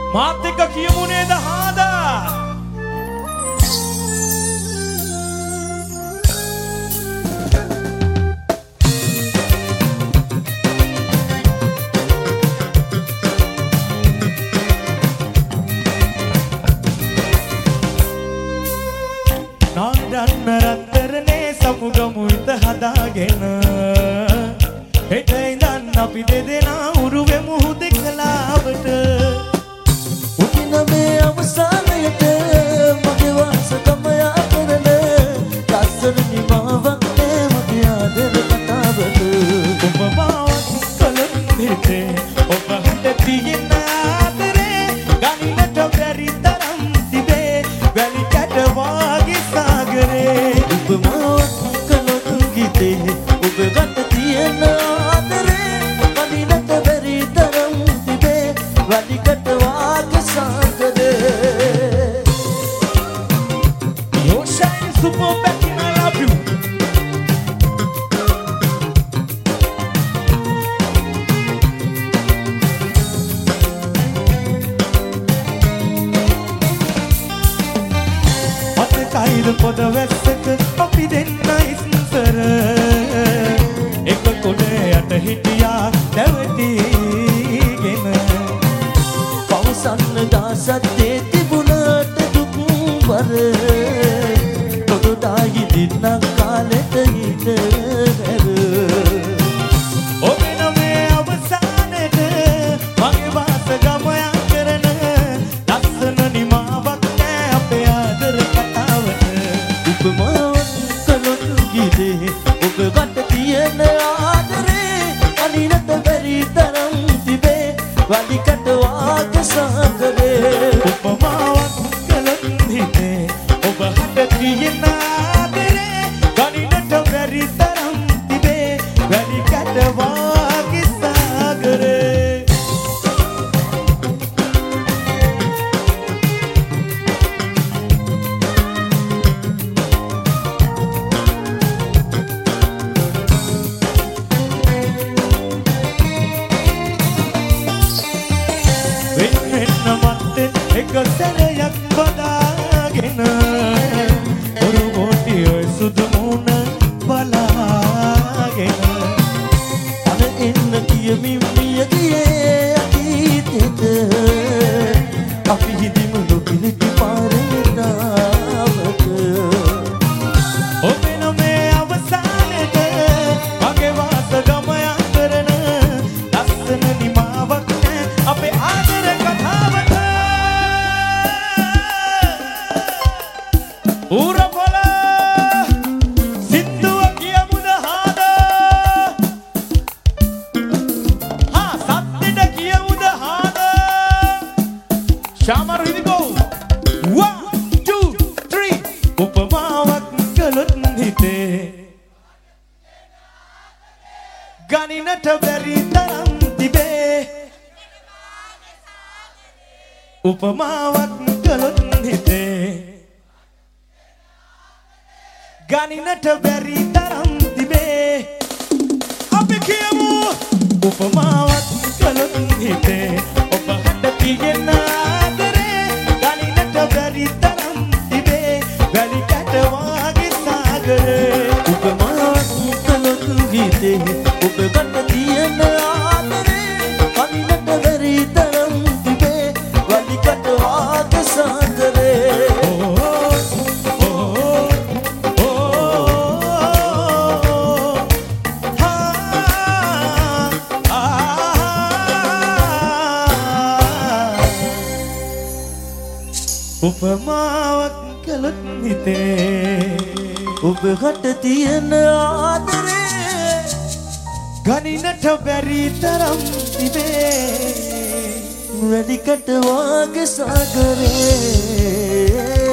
මාත් එක්ක කියමු නේද හාදා නාන්දන්න රත්තරනේ සමුගමු ඉත හදාගෙන හෙට ඉඳන් අපි දෙදෙනා උරුවෙමු හුදෙකලාවට උකින මේ අවසානයට මගේ වාසකමයා කරන ලස්සන නිමාවක් නේ මගේ ආදර කතාවට ඔබ මාවත් කලොත් හිතේ ඔබ හට තියෙන ආදරේ ගන්නට බැරි තරම් තිබේ වැලි කැට වාගේ සාගරේ ඔබ මාවත් කලොත් හිතේ ඔබ ගන්න තියෙන ආදරේ ගන්නට බැරි තරම් තිබේ වැලි කැට වාගේ සාගරේ You shine super back and I love you මතකයිද පොද වැස්සක අපි දෙන්න ඉස්සර එක කොට යට හිටියා නැවතීගෙන පවසන්න දාසත්තේ තිබුණට දුක් වර තොටුටායි දින්නක් කාලෙට හිට හැර ඔබ නමේ අවසානයට මගේ වාස ගමයන් කරන ලස්සන නිමාවක් නෑ අපේ ආදර කතාවට උපමාවක් කළොත් ගිතේ ඔබ ගන්න තියෙන ආදරේ අනිනත බැරි තරම් තිබේ වලිකට වාක සාගරේ උපමාවක් කළොත් හිතේ ඔබ හට තියෙන ආදරේ ගණිනට බැරි තරම් තිබේ වැලිකට වාගේ සාගරේ වෙන්න මත්තේ එක සැරයක් බදාගෙන ඔරු ගෝටිය සුදු මුණ බලාගෙන අන එන්න කියමින් මිය ගියේ අතීතෙට අපි හිදිමු ලොකිලිටි පාරේටාවක ඔබ නමේ අවසානයට මගේ වාස ගමයන් කරන ලස්සන නිමාවක් නෑ අපේ ආදර කතාවට ඌරපොළ සින්දුව කියමුද හාදා හා සත්‍යෙට කියමුද හාදා ශාමර හිදිකෝ 1 2 3 උපමාවක් කළොත් හිතේ ගණිනට බැරි තරම් තිබේ උපමාවක් කළොත් හිතේ ගණිනට බැරි තරම් තිබේ අපි කියමු උපමාවක් කළොත් හිතේ ඔබ හට තියෙන ආදරේ ගණිනට බැරි තරම් තිබේ වැලි කැට වාගේ සාගරේ උපමාවක් කළොත් ගීතේ ඔබ ගන්න තියෙන ආදරේ අනිනට බැරි තරම් තිබේ වලිකට වාක සාගරේ උපමාවක් කළොත් හිතේ ඔබ හට තියෙන ආදරේ ගණිනට බැරි තරම් තිබේ වැලිකට වාගේ සාගරේ